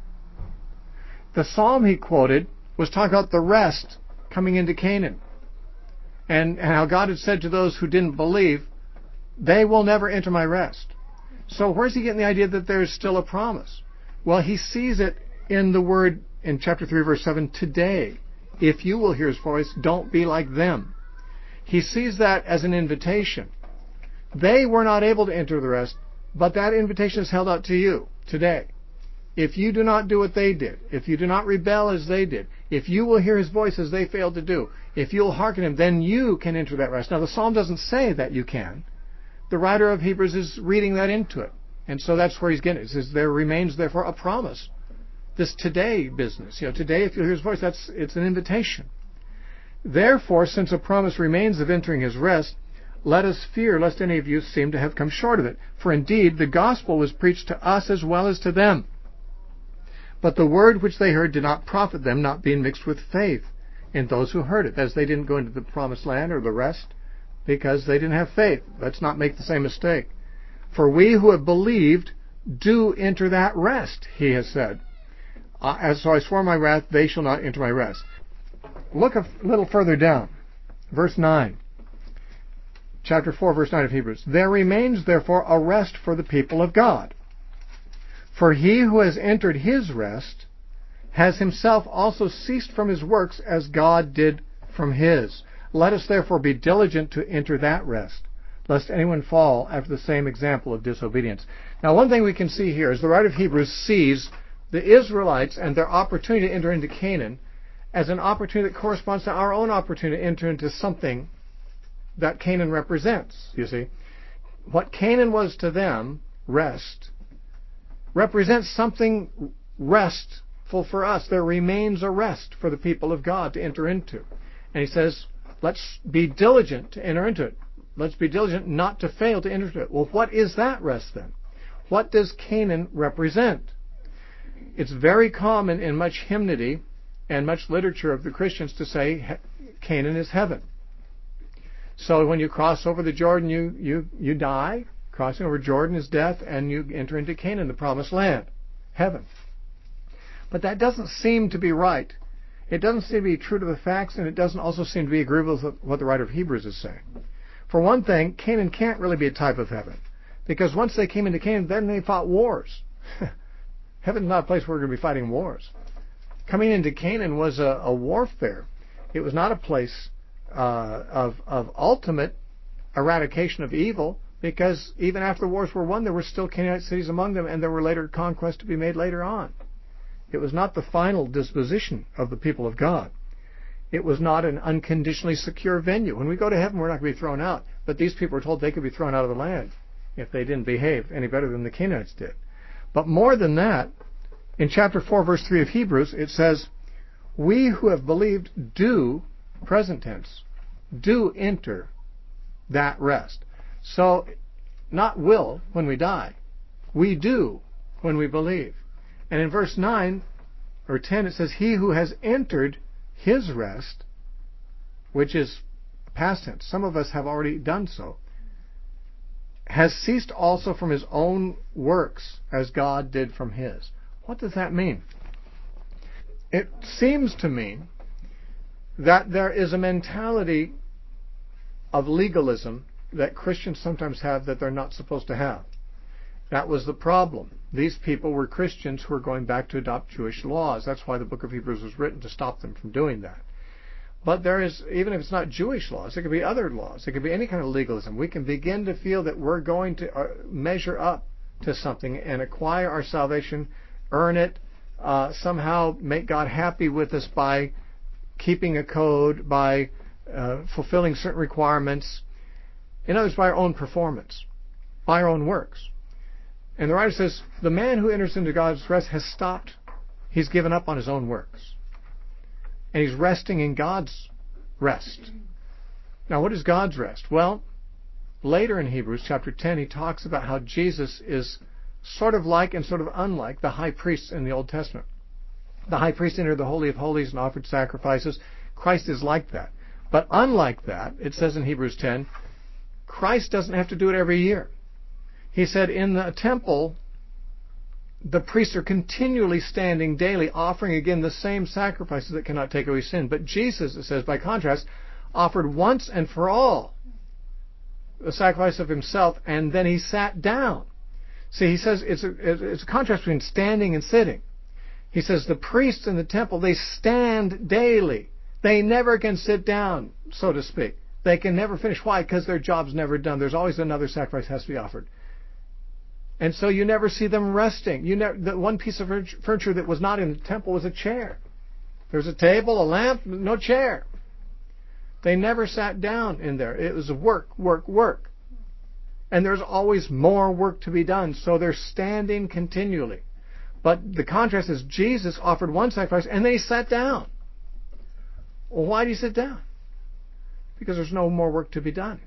The psalm he quoted was talking about the rest coming into Canaan. And, and how God had said to those who didn't believe, they will never enter my rest. So where's he getting the idea that there is still a promise? Well, he sees it in the word in chapter three, verse seven, today, if you will hear his voice, don't be like them. He sees that as an invitation. They were not able to enter the rest. But that invitation is held out to you today. If you do not do what they did, if you do not rebel as they did, if you will hear his voice as they failed to do, if you'll hearken him, then you can enter that rest. Now the psalm doesn't say that you can. The writer of Hebrews is reading that into it. And so that's where he's getting it. It says, there remains therefore a promise. This today business. You know, today if you'll hear his voice, that's it's an invitation. Therefore, since a promise remains of entering his rest, let us fear lest any of you seem to have come short of it. For indeed, the gospel was preached to us as well as to them. But the word which they heard did not profit them, not being mixed with faith in those who heard it. As they didn't go into the promised land or the rest because they didn't have faith. Let's not make the same mistake. For we who have believed do enter that rest, he has said. Uh, as so I swore my wrath, they shall not enter my rest. Look a little further down. Verse nine. Chapter four, verse nine of Hebrews. There remains therefore a rest for the people of God. For he who has entered his rest has himself also ceased from his works as God did from his. Let us therefore be diligent to enter that rest, lest anyone fall after the same example of disobedience. Now one thing we can see here is the writer of Hebrews sees the Israelites and their opportunity to enter into Canaan as an opportunity that corresponds to our own opportunity to enter into something that Canaan represents, you see. What Canaan was to them, rest, represents something restful for us. There remains a rest for the people of God to enter into. And he says, let's be diligent to enter into it. Let's be diligent not to fail to enter into it. Well, what is that rest then? What does Canaan represent? It's very common in much hymnody and much literature of the Christians to say Canaan is heaven. So when you cross over the Jordan, you, you, you die. Crossing over Jordan is death, and you enter into Canaan, the promised land, heaven. But that doesn't seem to be right. It doesn't seem to be true to the facts, and it doesn't also seem to be agreeable with what the writer of Hebrews is saying. For one thing, Canaan can't really be a type of heaven, because once they came into Canaan, then they fought wars. Heaven's not a place where we're going to be fighting wars. Coming into Canaan was a, a warfare. It was not a place uh, of, of ultimate eradication of evil, because even after the wars were won, there were still Canaanite cities among them, and there were later conquests to be made later on. It was not the final disposition of the people of God. It was not an unconditionally secure venue. When we go to heaven, we're not going to be thrown out, but these people were told they could be thrown out of the land if they didn't behave any better than the Canaanites did. But more than that, in chapter four, verse three of Hebrews, it says, we who have believed do, present tense, do enter that rest. So, not will when we die. We do when we believe. And in verse nine or ten it says, he who has entered his rest, which is past tense, some of us have already done so, has ceased also from his own works as God did from his. What does that mean? It seems to mean that there is a mentality of legalism that Christians sometimes have that they're not supposed to have. That was the problem. These people were Christians who were going back to adopt Jewish laws. That's why the book of Hebrews was written, to stop them from doing that. But there is, even if it's not Jewish laws, it could be other laws. It could be any kind of legalism. We can begin to feel that we're going to measure up to something and acquire our salvation, earn it, uh, somehow make God happy with us by keeping a code, by uh, fulfilling certain requirements. In other words, by our own performance, by our own works. And the writer says, the man who enters into God's rest has stopped. He's given up on his own works. And he's resting in God's rest. Now, what is God's rest? Well, later in Hebrews chapter ten, he talks about how Jesus is sort of like and sort of unlike the high priests in the Old Testament. The high priest entered the Holy of Holies and offered sacrifices. Christ is like that. But unlike that, it says in Hebrews ten, Christ doesn't have to do it every year. He said in the temple, the priests are continually standing daily, offering again the same sacrifices that cannot take away sin. But Jesus, it says, by contrast, offered once and for all the sacrifice of himself, and then he sat down. See, he says it's a, it's a contrast between standing and sitting. He says the priests in the temple, they stand daily. They never can sit down, so to speak. They can never finish. Why? Because their job's never done. There's always another sacrifice that has to be offered. And so you never see them resting. You never, the one piece of furniture that was not in the temple was a chair. There was a table, a lamp, no chair. They never sat down in there. It was work, work, work. And there's always more work to be done. So they're standing continually. But the contrast is Jesus offered one sacrifice and then he sat down. Well, why did he sit down? Because there's no more work to be done.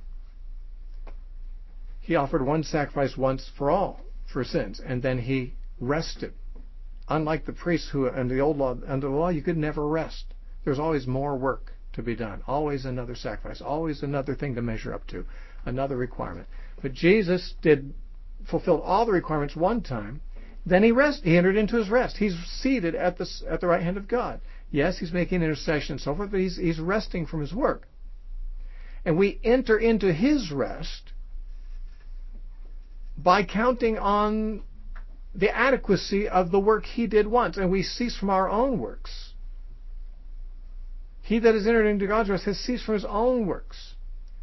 He offered one sacrifice once for all for sins, and then he rested. Unlike the priests who, under the old law, under the law, you could never rest. There's always more work to be done. Always another sacrifice. Always another thing to measure up to. Another requirement. But Jesus did fulfilled all the requirements one time. Then he rest. He entered into his rest. He's seated at the at the right hand of God. Yes, he's making intercession and so forth, but he's he's resting from his work. And we enter into his rest by counting on the adequacy of the work he did once, and we cease from our own works. He that has entered into God's rest has ceased from his own works.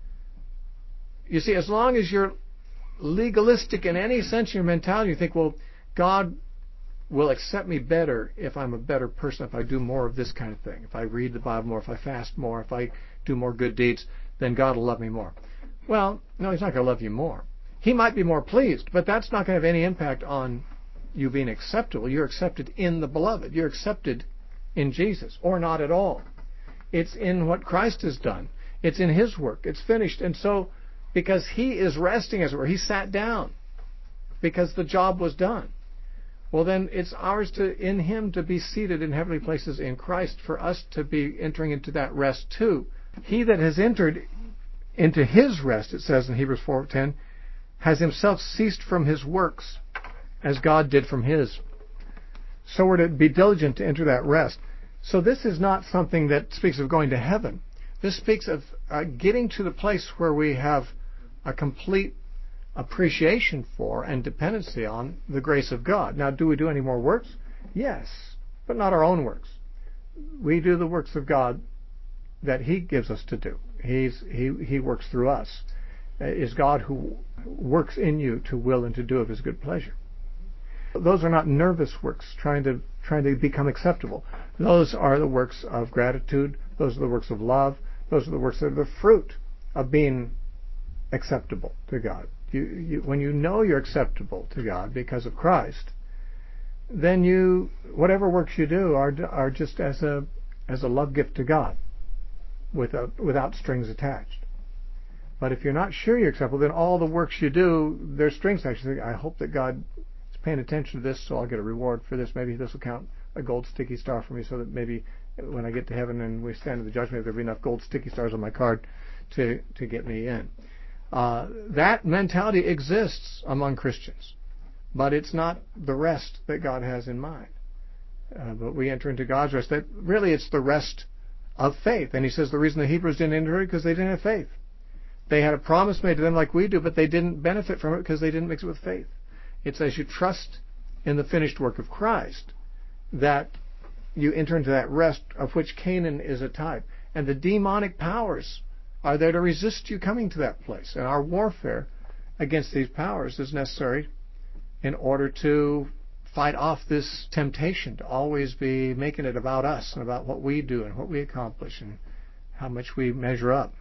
You see, as long as you're legalistic in any sense of your mentality, you think, well, God will accept me better if I'm a better person, if I do more of this kind of thing. If I read the Bible more, if I fast more, if I do more good deeds, then God will love me more. Well, no, he's not going to love you more. He might be more pleased, but that's not going to have any impact on you being acceptable. You're accepted in the beloved. You're accepted in Jesus, or not at all. It's in what Christ has done. It's in his work. It's finished. And so, because he is resting, as it were, he sat down because the job was done. Well, then it's ours to, in him, to be seated in heavenly places in Christ, for us to be entering into that rest too. He that has entered into his rest, it says in Hebrews four ten, has himself ceased from his works as God did from his. So we're to be diligent to enter that rest. So this is not something that speaks of going to heaven. This speaks of uh, getting to the place where we have a complete appreciation for and dependency on the grace of God. Now, do we do any more works? Yes, but not our own works. We do the works of God that he gives us to do. He's, he, he works through us. It is God who works in you to will and to do of his good pleasure. Those are not nervous works trying to trying to become acceptable. Those are the works of gratitude. Those are the works of love. Those are the works that are the fruit of being acceptable to God. You, you, when you know you're acceptable to God because of Christ, then you whatever works you do are are just as a as a love gift to God, without without strings attached. But if you're not sure you're acceptable, then all the works you do, there's strings attached. You think, I hope that God is paying attention to this, so I'll get a reward for this. Maybe this will count a gold sticky star for me, so that maybe when I get to heaven and we stand at the judgment, there'll be enough gold sticky stars on my card to to get me in. Uh, that mentality exists among Christians, but it's not the rest that God has in mind. Uh, but we enter into God's rest. That really, it's the rest of faith. And he says the reason the Hebrews didn't enter it because they didn't have faith. They had a promise made to them like we do, but they didn't benefit from it because they didn't mix it with faith. It's as you trust in the finished work of Christ that you enter into that rest of which Canaan is a type. And the demonic powers are there to resist you coming to that place. And our warfare against these powers is necessary in order to fight off this temptation to always be making it about us and about what we do and what we accomplish and how much we measure up.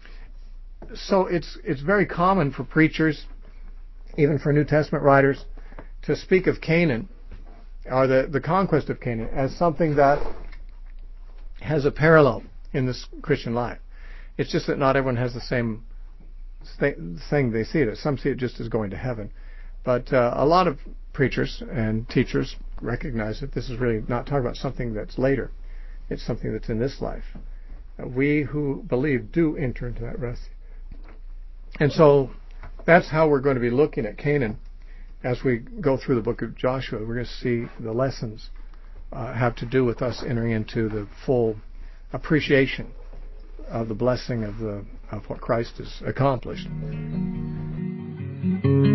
So it's it's very common for preachers, even for New Testament writers, to speak of Canaan, or the, the conquest of Canaan, as something that has a parallel in this Christian life. It's just that not everyone has the same thing they see it as. Some see it just as going to heaven. But uh, a lot of preachers and teachers recognize that this is really not talking about something that's later. It's something that's in this life. Uh, we who believe do enter into that rest. And so that's how we're going to be looking at Canaan as we go through the book of Joshua. We're going to see the lessons uh, have to do with us entering into the full appreciation of the blessing of the of what Christ has accomplished.